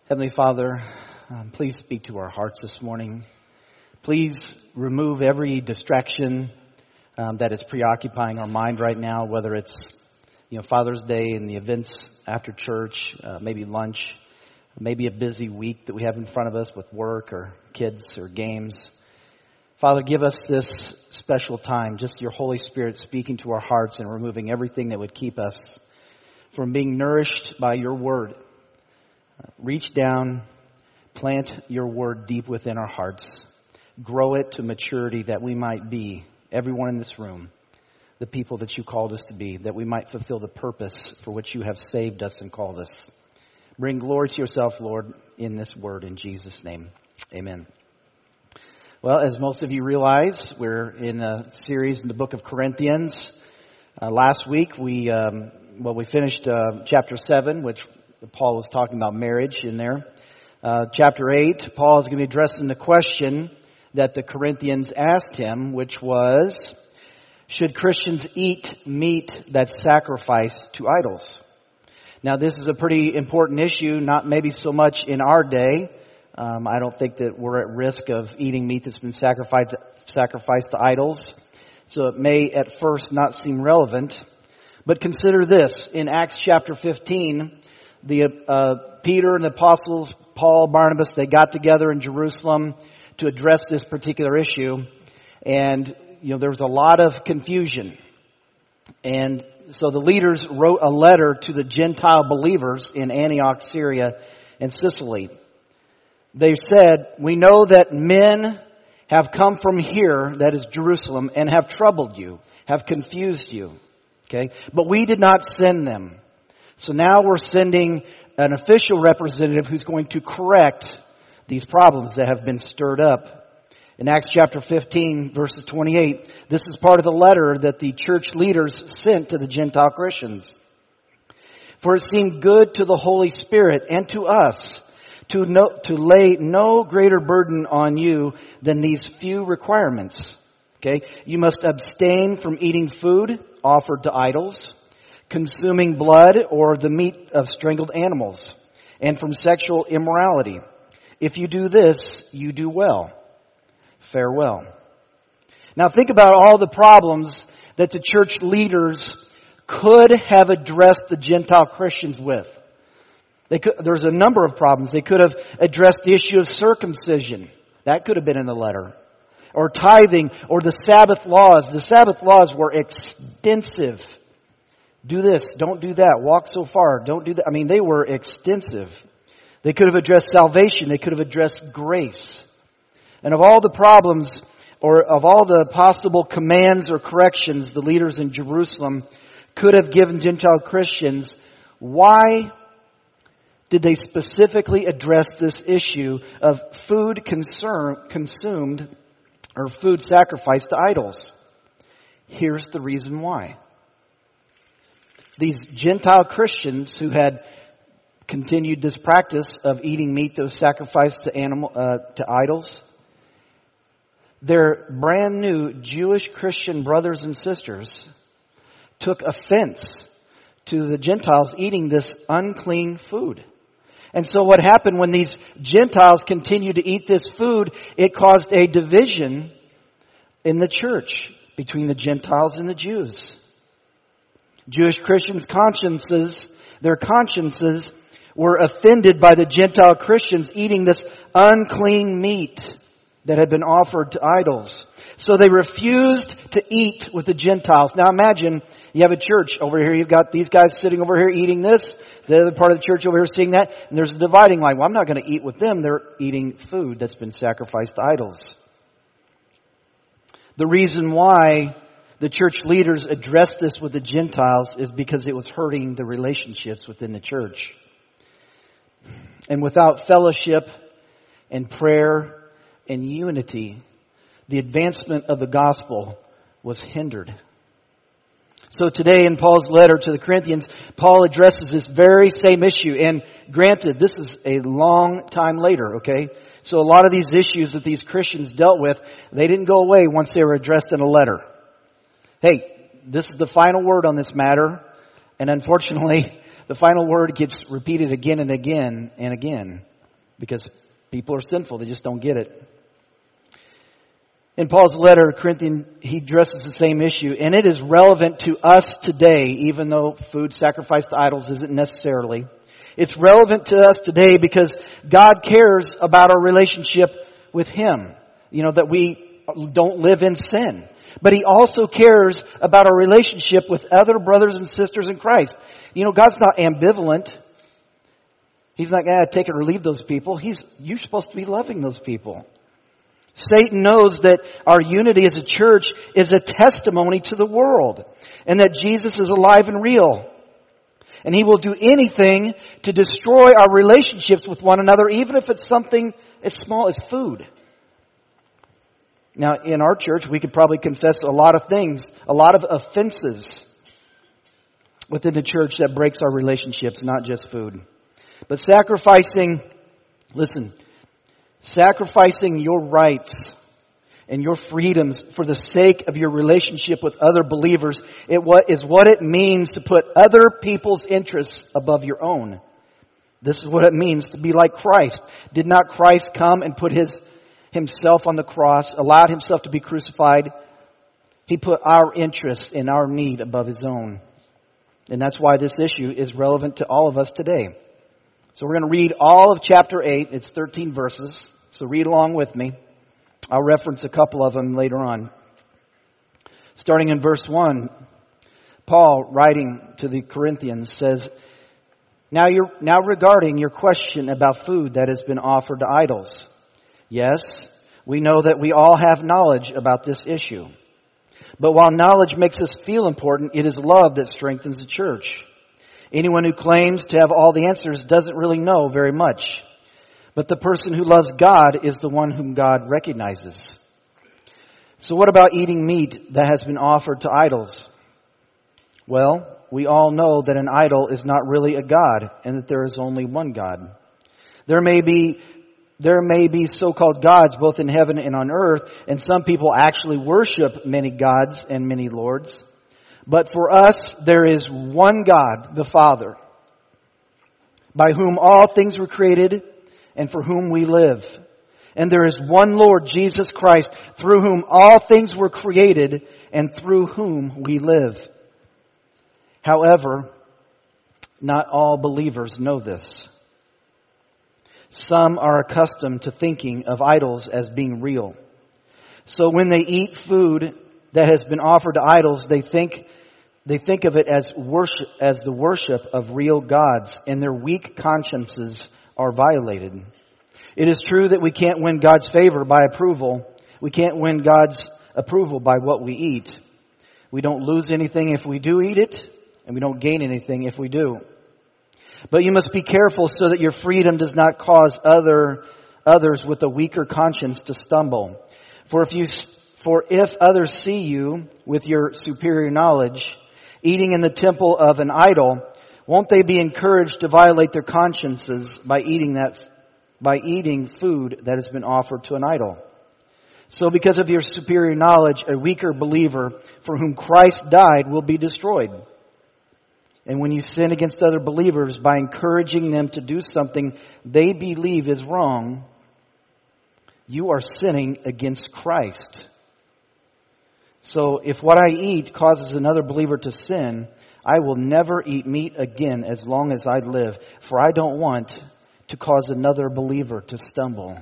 Heavenly Father, please speak to our hearts this morning. Please remove every distraction that is preoccupying our mind right now, whether it's Father's Day and the events after church, maybe lunch, maybe a busy week that we have in front of us with work or kids or games. Father, give us this special time, just your Holy Spirit speaking to our hearts and removing everything that would keep us from being nourished by your word. Reach down, plant your word deep within our hearts. Grow it to maturity that we might be, everyone in this room, the people that you called us to be, that we might fulfill the purpose for which you have saved us and called us. Bring glory to yourself, Lord, in this word, in Jesus' name. Amen. Well, as most of you realize, we're in a series in the book of Corinthians. Last week, we finished chapter 7, which Paul was talking about marriage in there. Chapter 8, Paul is going to be addressing the question that the Corinthians asked him, which was, should Christians eat meat that's sacrificed to idols? Now, this is a pretty important issue, not maybe so much in our day. I don't think that we're at risk of eating meat that's been sacrificed to idols. So it may at first not seem relevant. But consider this. In Acts chapter 15, Peter and the apostles, Paul, Barnabas, they got together in Jerusalem to address this particular issue. And, there was a lot of confusion. And so the leaders wrote a letter to the Gentile believers in Antioch, Syria, and Sicily. They said, we know that men have come from here, that is Jerusalem, and have troubled you, have confused you. Okay? But we did not send them. So now we're sending an official representative who's going to correct these problems that have been stirred up. In Acts chapter 15, verses 28, this is part of the letter that the church leaders sent to the Gentile Christians. For it seemed good to the Holy Spirit and to us to lay no greater burden on you than these few requirements. Okay? You must abstain from eating food offered to idols, consuming blood or the meat of strangled animals, and from sexual immorality. If you do this, you do well. Farewell. Now think about all the problems that the church leaders could have addressed the Gentile Christians with. There's a number of problems. They could have addressed the issue of circumcision. That could have been in the letter. Or tithing, or the Sabbath laws. The Sabbath laws were extensive. Do this, don't do that, walk so far, don't do that. I mean, they were extensive. They could have addressed salvation. They could have addressed grace. And of all the problems, or of all the possible commands or corrections the leaders in Jerusalem could have given Gentile Christians, why did they specifically address this issue of food consumed or food sacrificed to idols? Here's the reason why. These Gentile Christians who had continued this practice of eating meat that was sacrificed to idols, their brand new Jewish Christian brothers and sisters took offense to the Gentiles eating this unclean food. And so what happened when these Gentiles continued to eat this food, it caused a division in the church between the Gentiles and the Jews. Jewish Christians' their consciences were offended by the Gentile Christians eating this unclean meat that had been offered to idols. So they refused to eat with the Gentiles. Now imagine you have a church over here. You've got these guys sitting over here eating this. The other part of the church over here seeing that. And there's a dividing line. Well, I'm not going to eat with them. They're eating food that's been sacrificed to idols. The reason why the church leaders addressed this with the Gentiles is because it was hurting the relationships within the church. And without fellowship and prayer and unity, the advancement of the gospel was hindered. So today in Paul's letter to the Corinthians, Paul addresses this very same issue. And granted, this is a long time later, okay? So a lot of these issues that these Christians dealt with, they didn't go away once they were addressed in a letter. Hey, this is the final word on this matter. And unfortunately, the final word gets repeated again and again and again. because people are sinful. They just don't get it. In Paul's letter to Corinthians, he addresses the same issue, and it is relevant to us today, even though food sacrificed to idols isn't necessarily. It's relevant to us today because God cares about our relationship with Him. That we don't live in sin. But He also cares about our relationship with other brothers and sisters in Christ. God's not ambivalent. He's not going to take it or leave those people. You're supposed to be loving those people. Satan knows that our unity as a church is a testimony to the world, and that Jesus is alive and real. And he will do anything to destroy our relationships with one another, even if it's something as small as food. Now, in our church, we could probably confess a lot of things, a lot of offenses within the church that breaks our relationships, not just food. But sacrificing your rights and your freedoms for the sake of your relationship with other believers is what it means to put other people's interests above your own. This is what it means to be like Christ. Did not Christ come and put Himself on the cross, allowed Himself to be crucified? He put our interests and our need above His own. And that's why this issue is relevant to all of us today. So we're going to read all of chapter 8. It's 13 verses. So read along with me. I'll reference a couple of them later on. Starting in verse 1, Paul, writing to the Corinthians, says, Now regarding your question about food that has been offered to idols. Yes, we know that we all have knowledge about this issue. But while knowledge makes us feel important, it is love that strengthens the church. Anyone who claims to have all the answers doesn't really know very much. But the person who loves God is the one whom God recognizes. So what about eating meat that has been offered to idols? Well, we all know that an idol is not really a god and that there is only one God. There may be so-called gods both in heaven and on earth, and some people actually worship many gods and many lords. But for us, there is one God, the Father, by whom all things were created and for whom we live. And there is one Lord, Jesus Christ, through whom all things were created and through whom we live. However, not all believers know this. Some are accustomed to thinking of idols as being real. So when they eat food that has been offered to idols, they think of it as the worship of real gods, and their weak consciences are violated. It is true that we can't win God's favor by approval. We can't win God's approval by what we eat. We don't lose anything if we do eat it, and we don't gain anything if we do. But you must be careful so that your freedom does not cause others with a weaker conscience to stumble. For if others see you with your superior knowledge eating in the temple of an idol, won't they be encouraged to violate their consciences by eating food that has been offered to an idol? So because of your superior knowledge, a weaker believer for whom Christ died will be destroyed. And when you sin against other believers by encouraging them to do something they believe is wrong, you are sinning against Christ. So if what I eat causes another believer to sin, I will never eat meat again as long as I live, for I don't want to cause another believer to stumble.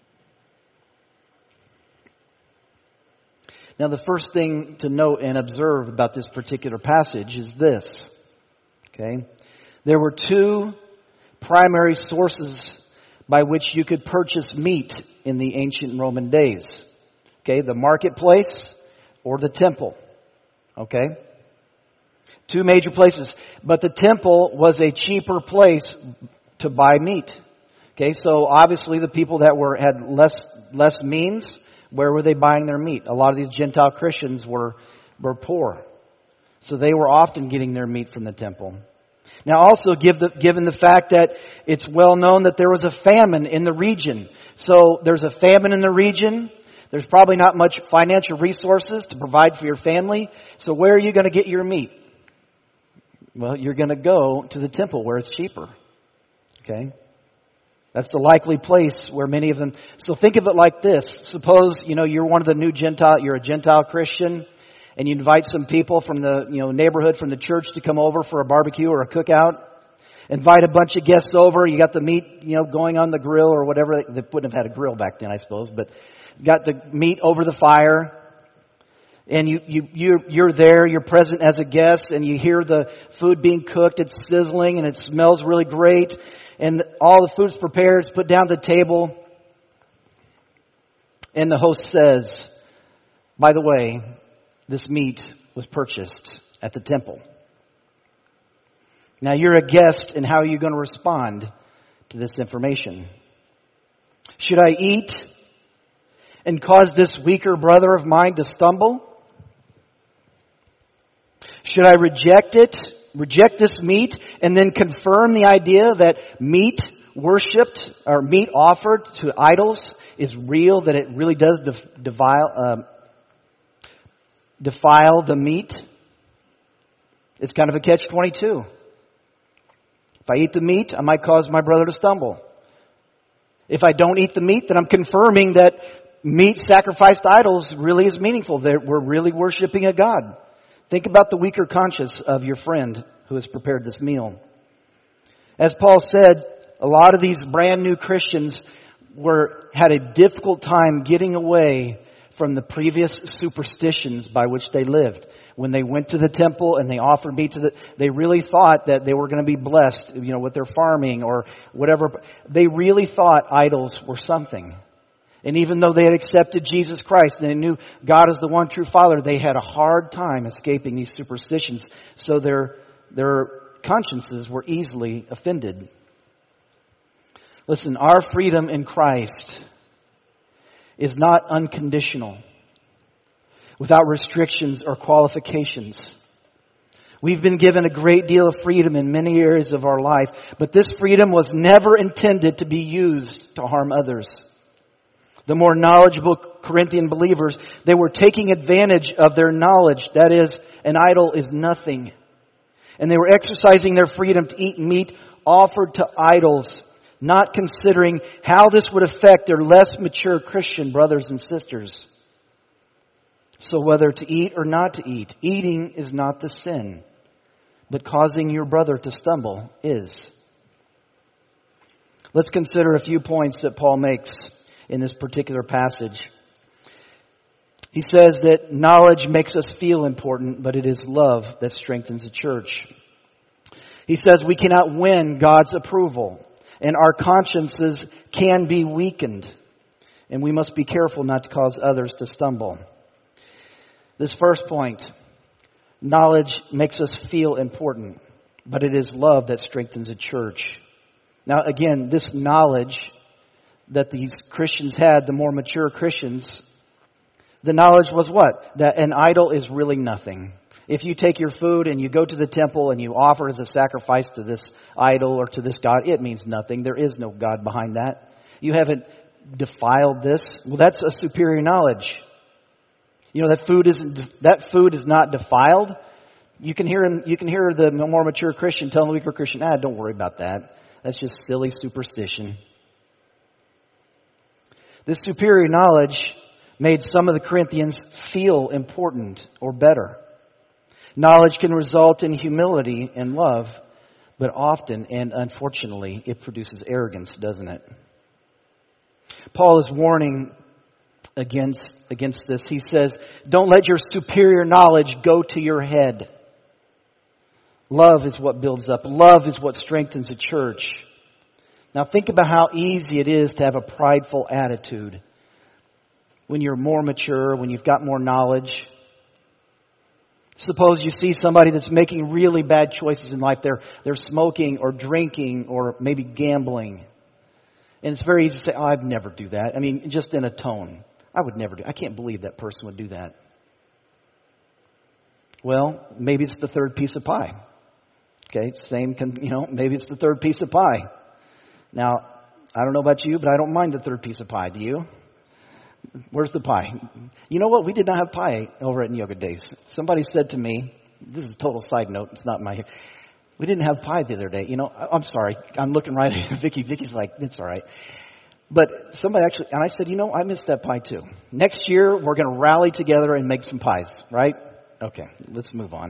Now, the first thing to note and observe about this particular passage is this. Okay? There were two primary sources by which you could purchase meat in the ancient Roman days. Okay? The marketplace or the temple. Okay? Two major places. But the temple was a cheaper place to buy meat. Okay? So obviously the people that had less means, where were they buying their meat? A lot of these Gentile Christians were poor. So they were often getting their meat from the temple. Now also given the fact that it's well known that there was a famine in the region. So there's a famine in the region. There's probably not much financial resources to provide for your family. So where are you going to get your meat? Well, you're going to go to the temple where it's cheaper. Okay? That's the likely place where many of them. So think of it like this. Suppose, you're one of the new you're a Gentile Christian, and you invite some people from the, neighborhood, from the church to come over for a barbecue or a cookout. Invite a bunch of guests over. You got the meat, going on the grill or whatever. They wouldn't have had a grill back then, I suppose, but got the meat over the fire. And you're there, you're present as a guest, and you hear the food being cooked. It's sizzling and it smells really great. And all the food's prepared, it's put down at the table. And the host says, by the way, this meat was purchased at the temple. Now you're a guest, and how are you going to respond to this information? Should I eat and cause this weaker brother of mine to stumble? Should I reject this meat, and then confirm the idea that meat worshipped or meat offered to idols is real, that it really does defile the meat? It's kind of a catch-22. If I eat the meat, I might cause my brother to stumble. If I don't eat the meat, then I'm confirming that meat sacrificed to idols really is meaningful. We're really worshiping a God. Think about the weaker conscience of your friend who has prepared this meal. As Paul said, a lot of these brand new Christians had a difficult time getting away from the previous superstitions by which they lived. When they went to the temple and they offered meat they really thought that they were going to be blessed, with their farming or whatever. They really thought idols were something. And even though they had accepted Jesus Christ and they knew God is the one true Father, they had a hard time escaping these superstitions. So their consciences were easily offended. Listen, our freedom in Christ is not unconditional, without restrictions or qualifications. We've been given a great deal of freedom in many areas of our life, but this freedom was never intended to be used to harm others. The more knowledgeable Corinthian believers, they were taking advantage of their knowledge. That is, an idol is nothing. And they were exercising their freedom to eat meat offered to idols, not considering how this would affect their less mature Christian brothers and sisters. So whether to eat or not to eat, eating is not the sin, but causing your brother to stumble is. Let's consider a few points that Paul makes in this particular passage. He says that knowledge makes us feel important, but it is love that strengthens the church. He says we cannot win God's approval, and our consciences can be weakened, and we must be careful not to cause others to stumble. This first point, knowledge makes us feel important, but it is love that strengthens a church. Now again, this knowledge that these Christians had, the more mature Christians, the knowledge was what? That an idol is really nothing. If you take your food and you go to the temple and you offer as a sacrifice to this idol or to this God, it means nothing. There is no God behind that. You haven't defiled this. Well, that's a superior knowledge. That food is not defiled. You can hear the more mature Christian telling the weaker Christian, don't worry about that. That's just silly superstition. This superior knowledge made some of the Corinthians feel important or better. Knowledge can result in humility and love, but often and unfortunately it produces arrogance, doesn't it? Paul is warning against this. He says, don't let your superior knowledge go to your head. Love is what builds up. Love is what strengthens a church. Now think about how easy it is to have a prideful attitude when you're more mature, when you've got more knowledge. Suppose you see somebody that's making really bad choices in life. They're smoking or drinking or maybe gambling. And it's very easy to say, I'd never do that. I mean, just in a tone. I would never do it. I can't believe that person would do that. Well, maybe it's the third piece of pie. Okay, maybe it's the third piece of pie. Now, I don't know about you, but I don't mind the third piece of pie. Do you? Where's the pie? You know what? We did not have pie over at Yoga Days. Somebody said to me, this is a total side note. It's not my... We didn't have pie the other day. I'm sorry. I'm looking right at Vicky. Vicky's like, it's all right. But somebody actually, and I said, I missed that pie too. Next year, we're going to rally together and make some pies, right? Okay, let's move on.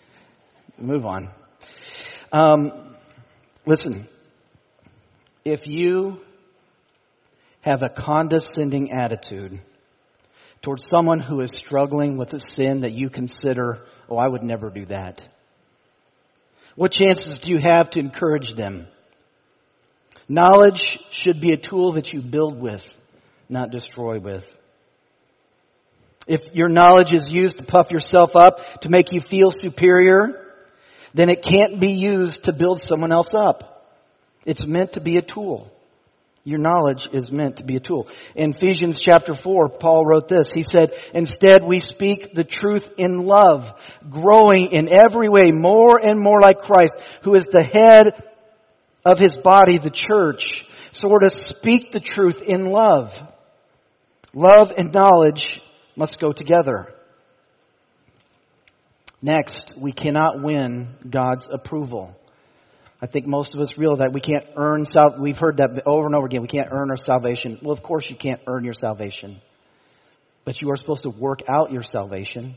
Listen, if you have a condescending attitude towards someone who is struggling with a sin that you consider, I would never do that, what chances do you have to encourage them? Knowledge should be a tool that you build with, not destroy with. If your knowledge is used to puff yourself up, to make you feel superior, then it can't be used to build someone else up. It's meant to be a tool. Your knowledge is meant to be a tool. In Ephesians chapter 4, Paul wrote this. He said, "Instead we speak the truth in love, growing in every way more and more like Christ, who is the head of His body, the church." So we're to speak the truth in love. Love and knowledge must go together. Next, we cannot win God's approval. I think most of us realize that we can't earn salvation. We've heard that over and over again. We can't earn our salvation. Well, of course you can't earn your salvation. But you are supposed to work out your salvation.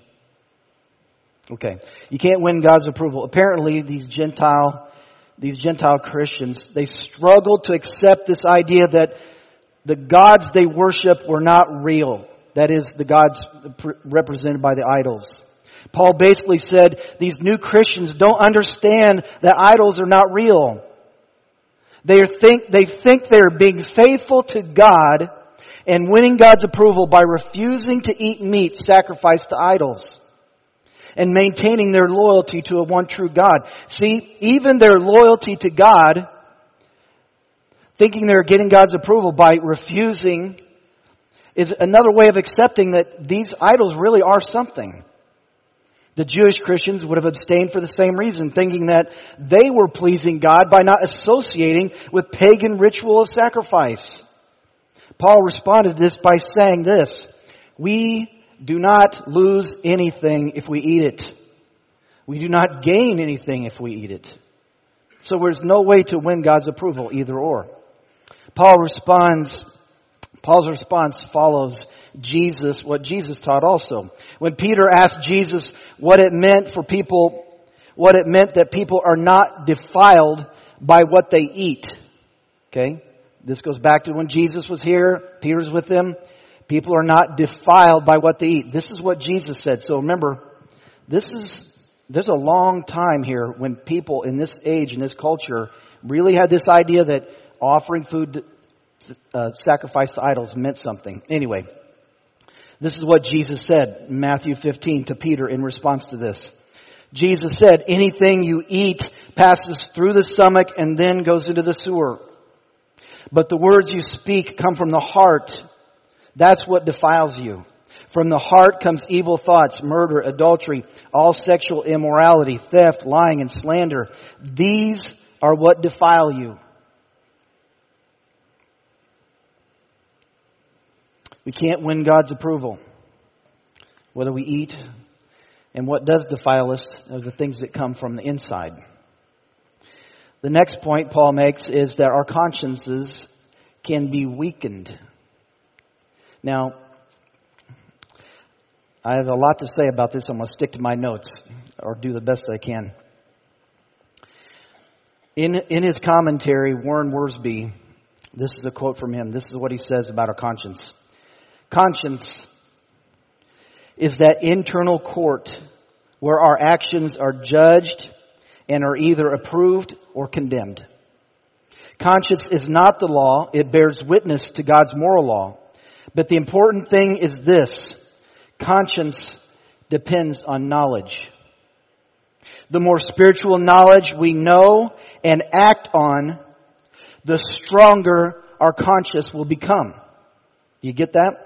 Okay. You can't win God's approval. Apparently, these Gentile Christians, they struggled to accept this idea that the gods they worship were not real. That is, the gods represented by the idols. Paul basically said these new Christians don't understand that idols are not real. They think they're being faithful to God and winning God's approval by refusing to eat meat sacrificed to idols and maintaining their loyalty to a one true God. See, even their loyalty to God, thinking they're getting God's approval by refusing, is another way of accepting that these idols really are something. The Jewish Christians would have abstained for the same reason, thinking that they were pleasing God by not associating with pagan ritual of sacrifice. Paul responded to this by saying this: "We do not lose anything if we eat it. We do not gain anything if we eat it." So there's no way to win God's approval, either or. Paul's response follows what Jesus taught also. When Peter asked Jesus what it meant that people are not defiled by what they eat. Okay? This goes back to when Jesus was here, Peter's with them. People are not defiled by what they eat. This is what Jesus said. So remember, there's a long time here when people in this age, in this culture, really had this idea that offering food sacrificed to idols meant something. Anyway, this is what Jesus said in Matthew 15 to Peter in response to this. Jesus said, "Anything you eat passes through the stomach and then goes into the sewer. But the words you speak come from the heart. That's what defiles you. From the heart comes evil thoughts, murder, adultery, all sexual immorality, theft, lying, and slander. These are what defile you." We can't win God's approval, whether we eat. And what does defile us are the things that come from the inside. The next point Paul makes is that our consciences can be weakened. Now, I have a lot to say about this. I'm going to stick to my notes or do the best I can. In his commentary, Warren Wiersbe, this is a quote from him. This is what he says about our conscience. Conscience is that internal court where our actions are judged and are either approved or condemned. Conscience is not the law. It bears witness to God's moral law. But the important thing is this: conscience depends on knowledge. The more spiritual knowledge we know and act on, the stronger our conscience will become. You get that?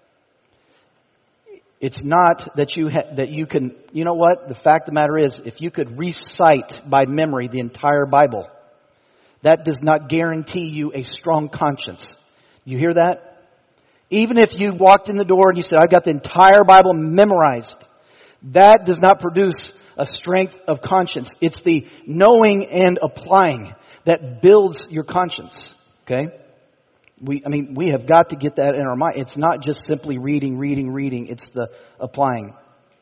It's not that you can, you know what? The fact of the matter is, if you could recite by memory the entire Bible, that does not guarantee you a strong conscience. You hear that? Even if you walked in the door and you said, "I've got the entire Bible memorized," that does not produce a strength of conscience. It's the knowing and applying that builds your conscience. Okay? We have got to get that in our mind. It's not just simply reading. It's the applying.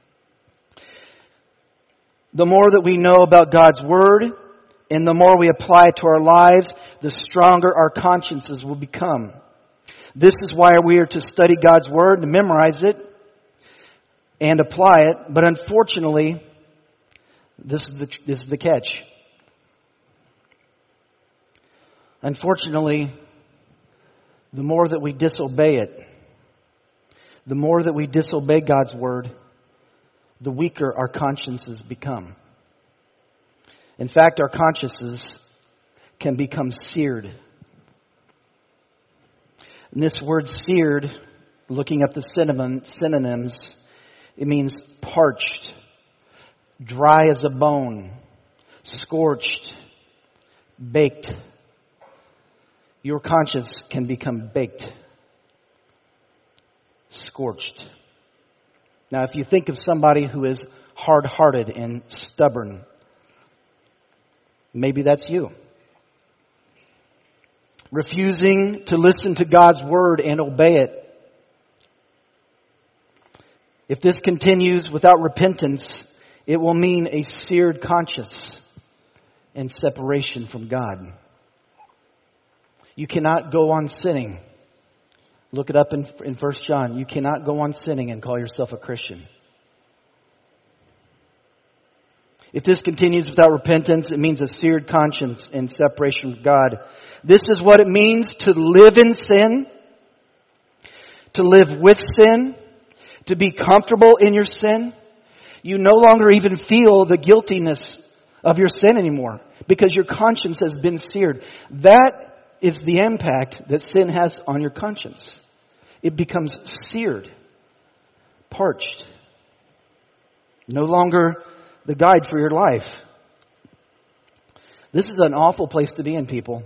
The more that we know about God's Word and the more we apply it to our lives, the stronger our consciences will become. This is why we are to study God's Word, to memorize it, and apply it. But unfortunately, this is the catch. Unfortunately, the more that we disobey it, the more that we disobey God's Word, the weaker our consciences become. In fact, our consciences can become seared. And this word seared, looking up the synonyms, it means parched, dry as a bone, scorched, baked. Your conscience can become baked, scorched. Now, if you think of somebody who is hard-hearted and stubborn, maybe that's you. Refusing to listen to God's Word and obey it. If this continues without repentance, it will mean a seared conscience and separation from God. You cannot go on sinning. Look it up in 1 John. You cannot go on sinning and call yourself a Christian. If this continues without repentance, it means a seared conscience and separation from God. This is what it means to live in sin, to live with sin, to be comfortable in your sin. You no longer even feel the guiltiness of your sin anymore because your conscience has been seared. That is the impact that sin has on your conscience. It becomes seared, parched. No longer the guide for your life. This is an awful place to be in, people.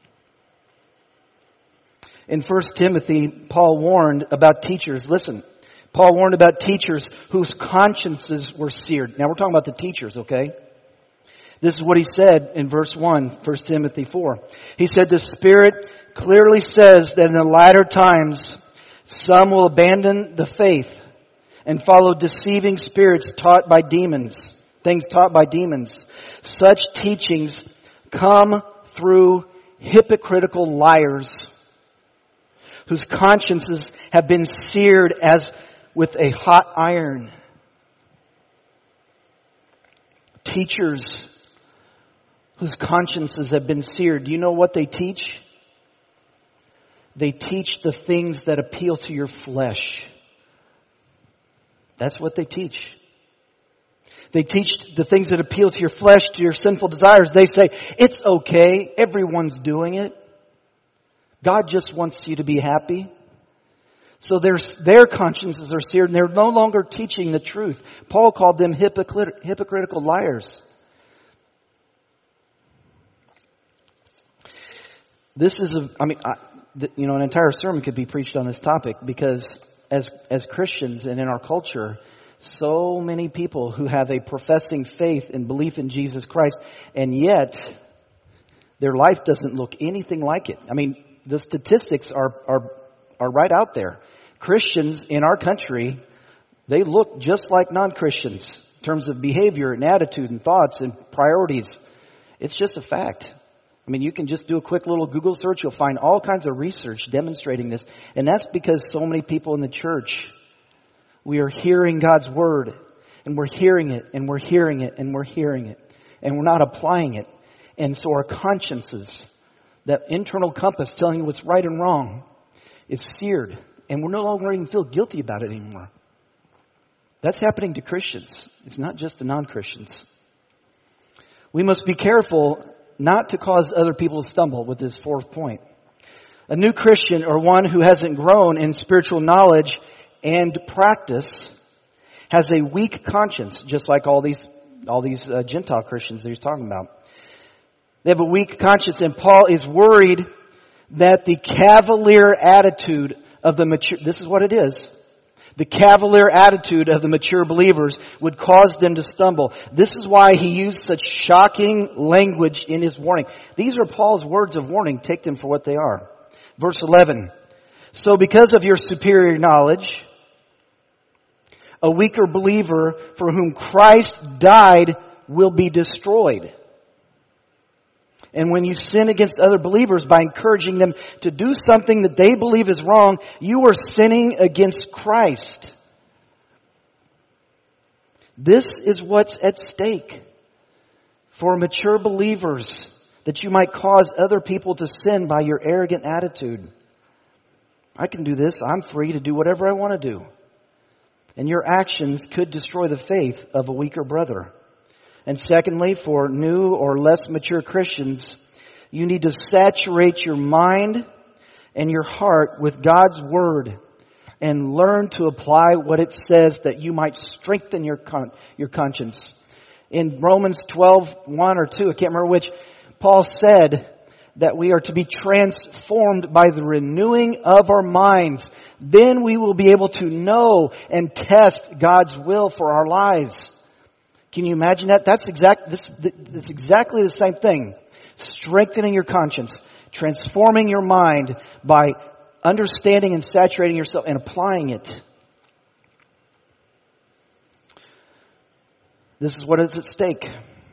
In 1 Timothy, Paul warned about teachers. Listen, Paul warned about teachers whose consciences were seared. Now we're talking about the teachers, okay? This is what he said in verse 1, 1 Timothy 4. He said, the Spirit clearly says that in the latter times, some will abandon the faith and follow deceiving spirits taught by demons, things taught by demons. Such teachings come through hypocritical liars whose consciences have been seared as with a hot iron. Teachers whose consciences have been seared. Do you know what they teach? They teach the things that appeal to your flesh. That's what they teach. They teach the things that appeal to your flesh, to your sinful desires. They say, it's okay, everyone's doing it. God just wants you to be happy. So their consciences are seared and they're no longer teaching the truth. Paul called them hypocritical liars. This is an entire sermon could be preached on this topic because as Christians and in our culture, so many people who have a professing faith and belief in Jesus Christ, and yet their life doesn't look anything like it. I mean, the statistics are right out there. Christians in our country, they look just like non-Christians in terms of behavior and attitude and thoughts and priorities. It's just a fact. I mean, you can just do a quick little Google search. You'll find all kinds of research demonstrating this. And that's because so many people in the church, we are hearing God's Word. And we're hearing it, and we're hearing it, and we're hearing it. And we're not applying it. And so our consciences, that internal compass telling you what's right and wrong, is seared. And we're no longer even feel guilty about it anymore. That's happening to Christians. It's not just to non-Christians. We must be careful not to cause other people to stumble with this fourth point. A new Christian, or one who hasn't grown in spiritual knowledge and practice, has a weak conscience, just like all these Gentile Christians that he's talking about. They have a weak conscience, and Paul is worried that the cavalier attitude of the mature, this is what it is, The cavalier attitude of the mature believers would cause them to stumble. This is why he used such shocking language in his warning. These are Paul's words of warning. Take them for what they are. Verse 11. So because of your superior knowledge, a weaker believer for whom Christ died will be destroyed. And when you sin against other believers by encouraging them to do something that they believe is wrong, you are sinning against Christ. This is what's at stake for mature believers, that you might cause other people to sin by your arrogant attitude. I can do this. I'm free to do whatever I want to do. And your actions could destroy the faith of a weaker brother. And secondly, for new or less mature Christians, you need to saturate your mind and your heart with God's Word and learn to apply what it says that you might strengthen your conscience. In Romans 12:1 or 2, I can't remember which, Paul said that we are to be transformed by the renewing of our minds. Then we will be able to know and test God's will for our lives. Can you imagine that? That's exactly the same thing. Strengthening your conscience, transforming your mind by understanding and saturating yourself and applying it. This is what is at stake.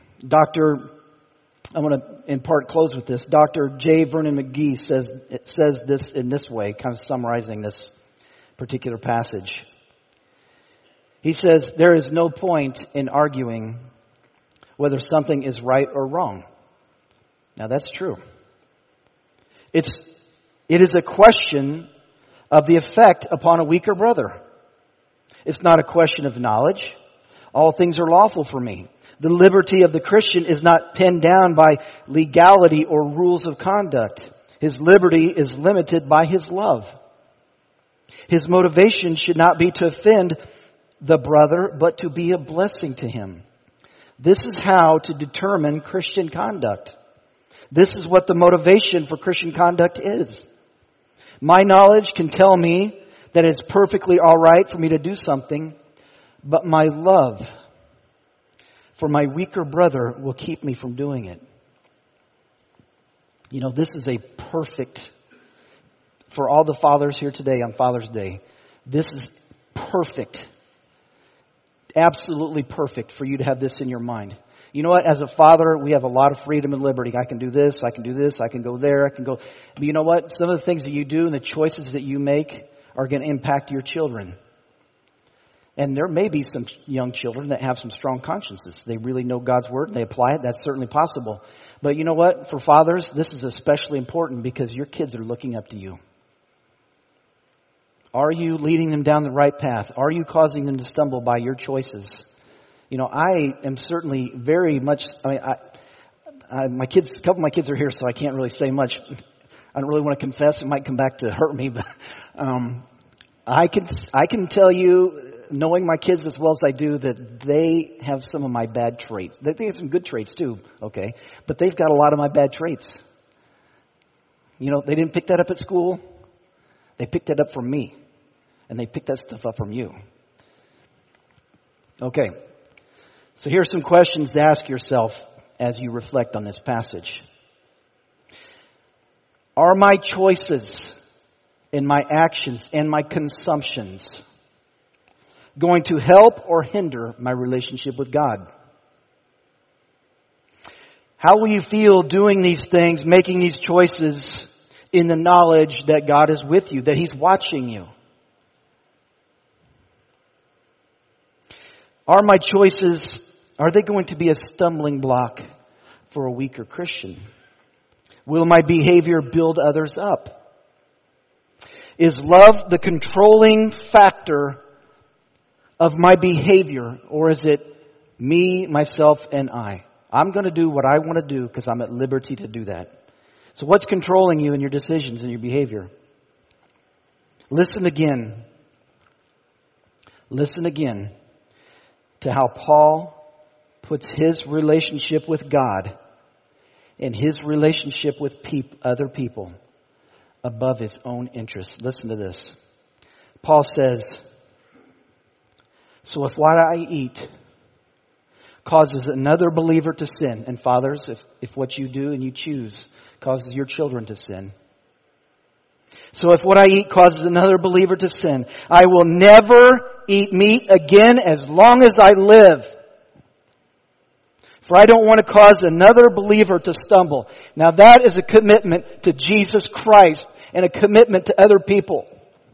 I'm going to in part close with this. Dr. J. Vernon McGee says this in this way, kind of summarizing this particular passage. He says, there is no point in arguing whether something is right or wrong. Now that's true. It is a question of the effect upon a weaker brother. It's not a question of knowledge. All things are lawful for me. The liberty of the Christian is not pinned down by legality or rules of conduct. His liberty is limited by his love. His motivation should not be to offend the brother, but to be a blessing to him. This is how to determine Christian conduct. This is what the motivation for Christian conduct is. My knowledge can tell me that it's perfectly all right for me to do something, but my love for my weaker brother will keep me from doing it. You know, this is a perfect, for all the fathers here today on Father's Day, this is perfect. Absolutely perfect for you to have this in your mind. You know what? As a father, we have a lot of freedom and liberty. I can do this, I can do this, I can go there, I can go. But you know what? Some of the things that you do and the choices that you make are going to impact your children. And there may be some young children that have some strong consciences. They really know God's Word and they apply it. That's certainly possible. But you know what? For fathers, this is especially important because your kids are looking up to you. Are you leading them down the right path? Are you causing them to stumble by your choices? You know, I am certainly very much, my kids, a couple of my kids are here, so I can't really say much. I don't really want to confess. It might come back to hurt me, but I can tell you, knowing my kids as well as I do, that they have some of my bad traits. They have some good traits too, okay? But they've got a lot of my bad traits. You know, they didn't pick that up at school. They picked it up from me. And they picked that stuff up from you. Okay. So here are some questions to ask yourself as you reflect on this passage. Are my choices and my actions and my consumptions going to help or hinder my relationship with God? How will you feel doing these things, making these choices in the knowledge that God is with you, that He's watching you? Are my choices, are they going to be a stumbling block for a weaker Christian? Will my behavior build others up? Is love the controlling factor of my behavior, or is it me, myself, and I? I'm going to do what I want to do because I'm at liberty to do that. So what's controlling you in your decisions and your behavior? Listen again. Listen again to how Paul puts his relationship with God and his relationship with other people above his own interests. Listen to this. Paul says, So if what I eat causes another believer to sin, and fathers, if what you do and you choose causes your children to sin. So if what I eat causes another believer to sin, I will never eat meat again as long as I live. For I don't want to cause another believer to stumble. Now that is a commitment to Jesus Christ and a commitment to other people.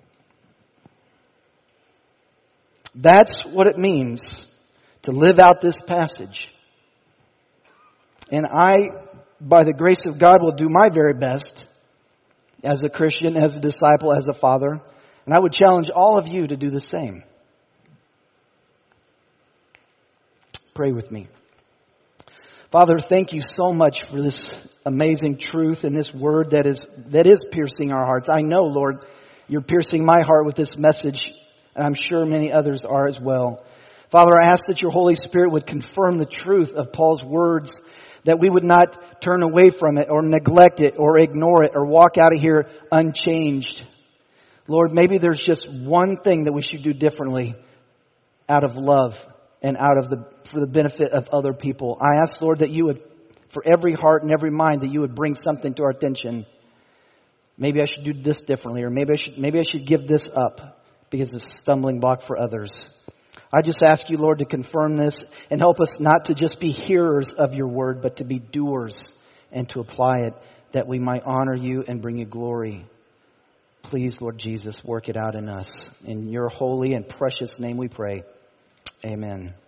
That's what it means to live out this passage. And I, by the grace of God, will do my very best as a Christian, as a disciple, as a father. And I would challenge all of you to do the same. Pray with me. Father, thank you so much for this amazing truth and this word that is piercing our hearts. I know, Lord, you're piercing my heart with this message, and I'm sure many others are as well. Father, I ask that your Holy Spirit would confirm the truth of Paul's words, that we would not turn away from it or neglect it or ignore it or walk out of here unchanged. Lord, maybe there's just one thing that we should do differently out of love and for the benefit of other people. I ask, Lord, that you would, for every heart and every mind, that you would bring something to our attention. Maybe I should do this differently, or maybe I should give this up because it's a stumbling block for others. I just ask you, Lord, to confirm this and help us not to just be hearers of your word, but to be doers and to apply it, that we might honor you and bring you glory. Please, Lord Jesus, work it out in us. In your holy and precious name we pray. Amen.